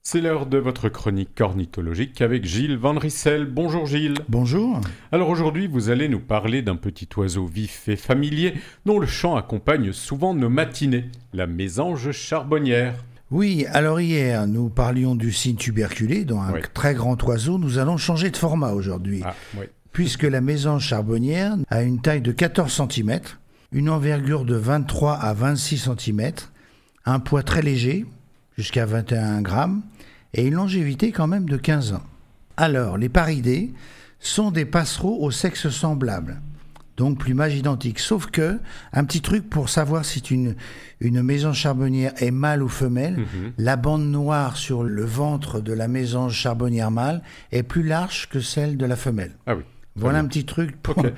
C'est l'heure de votre chronique ornithologique avec Gilles Van Rissel. Bonjour Gilles. Bonjour. Alors aujourd'hui, vous allez nous parler d'un petit oiseau vif et familier dont le chant accompagne souvent nos matinées, la mésange charbonnière. Oui, alors hier, nous parlions du cygne tuberculé, dont un très grand oiseau. Nous allons changer de format aujourd'hui, puisque la mésange charbonnière a une taille de 14 cm, une envergure de 23 à 26 cm, un poids très léger, jusqu'à 21 grammes, et une longévité quand même de 15 ans. Alors, les paridés sont des passereaux au sexe semblable, donc plumage identique, sauf que, un petit truc pour savoir si une mésange charbonnière est mâle ou femelle, la bande noire sur le ventre de la mésange charbonnière mâle est plus large que celle de la femelle. Ah oui. Voilà un petit truc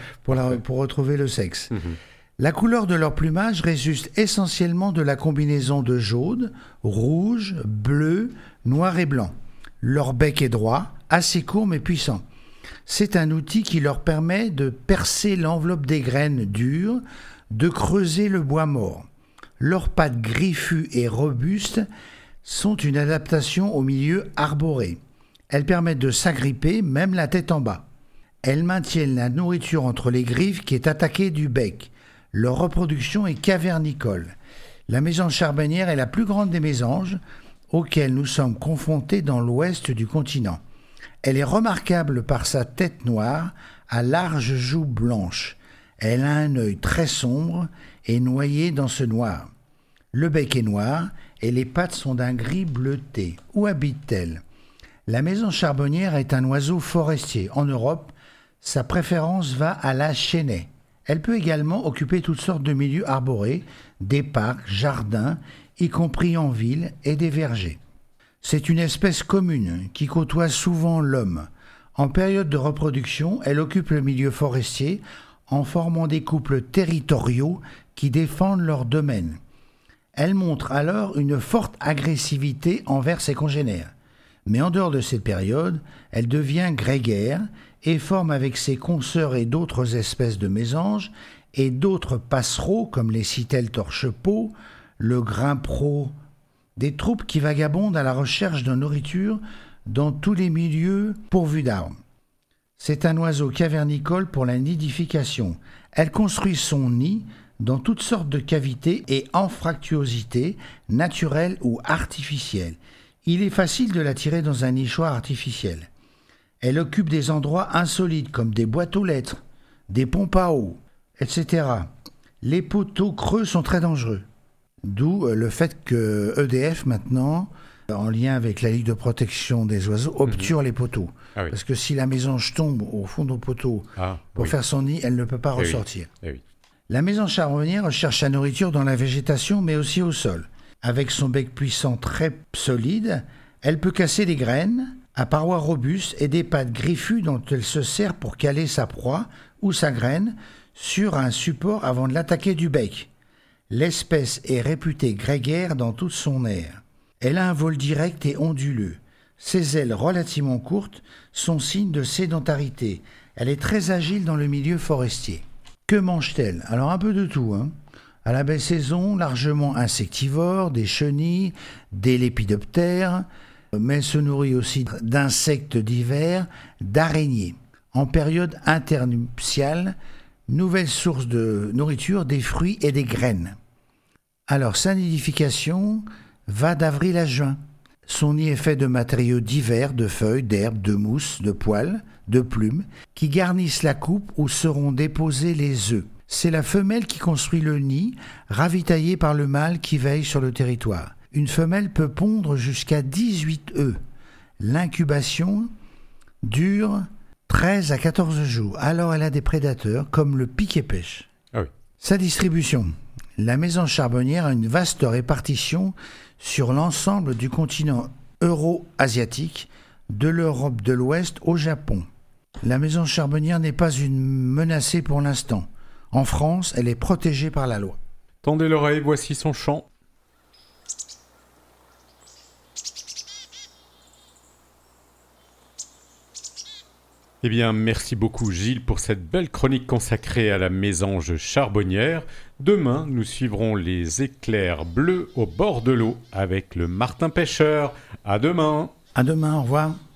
pour retrouver le sexe. La couleur de leur plumage résulte essentiellement de la combinaison de jaune, rouge, bleu, noir et blanc. Leur bec est droit, assez court mais puissant. C'est un outil qui leur permet de percer l'enveloppe des graines dures, de creuser le bois mort. Leurs pattes griffues et robustes sont une adaptation au milieu arboré. Elles permettent de s'agripper, même la tête en bas. Elles maintiennent la nourriture entre les griffes qui est attaquée du bec. Leur reproduction est cavernicole. La mésange charbonnière est la plus grande des mésanges auxquelles nous sommes confrontés dans l'ouest du continent. Elle est remarquable par sa tête noire à larges joues blanches. Elle a un œil très sombre et noyé dans ce noir. Le bec est noir et les pattes sont d'un gris bleuté. Où habite-t-elle ? La mésange charbonnière est un oiseau forestier. En Europe, sa préférence va à la chênaie. Elle peut également occuper toutes sortes de milieux arborés, des parcs, jardins, y compris en ville, et des vergers. C'est une espèce commune qui côtoie souvent l'homme. En période de reproduction, elle occupe le milieu forestier en formant des couples territoriaux qui défendent leur domaine. Elle montre alors une forte agressivité envers ses congénères. Mais en dehors de cette période, elle devient grégaire et forme avec ses consoeurs et d'autres espèces de mésanges et d'autres passereaux comme les citelles torche-peau, le grimpero, des troupes qui vagabondent à la recherche de nourriture dans tous les milieux pourvus d'arbres. C'est un oiseau cavernicole pour la nidification. Elle construit son nid dans toutes sortes de cavités et anfractuosités, naturelles ou artificielles. Il est facile de la tirer dans un nichoir artificiel. Elle occupe des endroits insolites comme des boîtes aux lettres, des pompes à eau, etc. Les poteaux creux sont très dangereux. D'où le fait que EDF maintenant, en lien avec la Ligue de protection des oiseaux, obture les poteaux. Ah oui. Parce que si la mésange tombe au fond d'un poteau pour faire son nid, elle ne peut pas ressortir. Oui. La mésange charbonnière cherche sa nourriture dans la végétation mais aussi au sol. Avec son bec puissant très solide, elle peut casser des graines à parois robustes et des pattes griffues dont elle se sert pour caler sa proie ou sa graine sur un support avant de l'attaquer du bec. L'espèce est réputée grégaire dans toute son aire. Elle a un vol direct et onduleux. Ses ailes relativement courtes sont signe de sédentarité. Elle est très agile dans le milieu forestier. Que mange-t-elle ? Alors un peu de tout, À la belle saison, largement insectivore, des chenilles, des lépidoptères, mais elle se nourrit aussi d'insectes divers, d'araignées. En période internuptiale, nouvelle source de nourriture, des fruits et des graines. Alors, sa nidification va d'avril à juin. Son nid est fait de matériaux divers, de feuilles, d'herbes, de mousse, de poils, de plumes, qui garnissent la coupe où seront déposés les œufs. C'est la femelle qui construit le nid, ravitaillée par le mâle qui veille sur le territoire. Une femelle peut pondre jusqu'à 18 œufs. L'incubation dure 13 à 14 jours. Alors elle a des prédateurs comme le piquet-pêche. Ah oui. Sa distribution. La mésange charbonnière a une vaste répartition sur l'ensemble du continent euro-asiatique, de l'Europe de l'Ouest au Japon. La mésange charbonnière n'est pas menacée pour l'instant. En France, elle est protégée par la loi. Tendez l'oreille, voici son chant. Eh bien, merci beaucoup Gilles pour cette belle chronique consacrée à la mésange charbonnière. Demain, nous suivrons les éclairs bleus au bord de l'eau avec le martin pêcheur. À demain. À demain, au revoir.